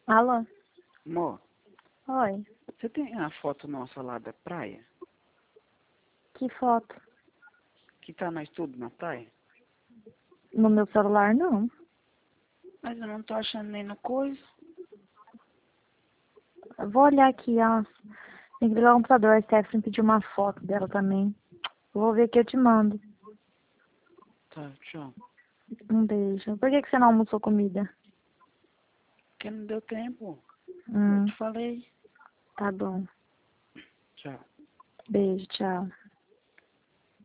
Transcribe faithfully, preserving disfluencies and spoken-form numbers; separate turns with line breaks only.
Alô?
Amor,
Oi.
você tem a foto nossa lá da praia?
Que foto?
Que tá nós tudo na praia?
No meu celular, não.
Mas eu não tô achando nem no coisa.
Eu vou olhar aqui, ó. Tem que ligar o computador. A Stephanie pediu uma foto dela também. Vou ver que eu te mando.
Tá, tchau.
Um beijo. Por que, que você não almoçou comida?
Porque não deu tempo. Eu
Hum,
te falei.
tá bom.
Tchau.
Beijo, tchau.